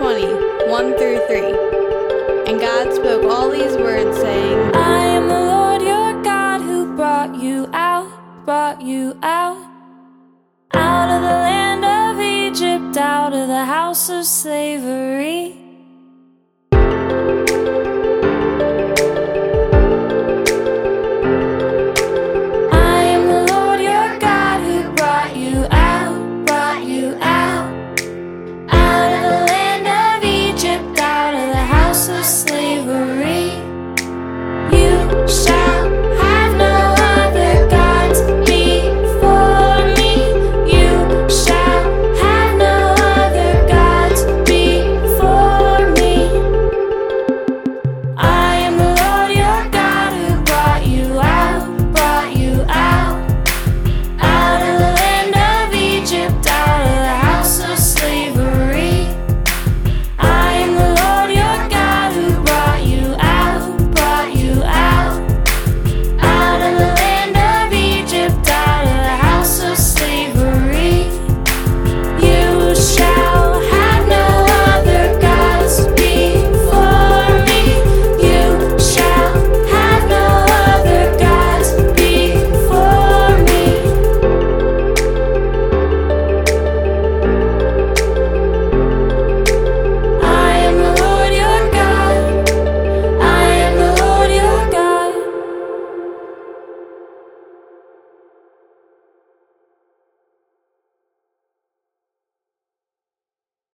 20, 1 through 3. And God spoke all these words, saying, I am the Lord your God who brought you out of the land of Egypt, out of the house of slavery.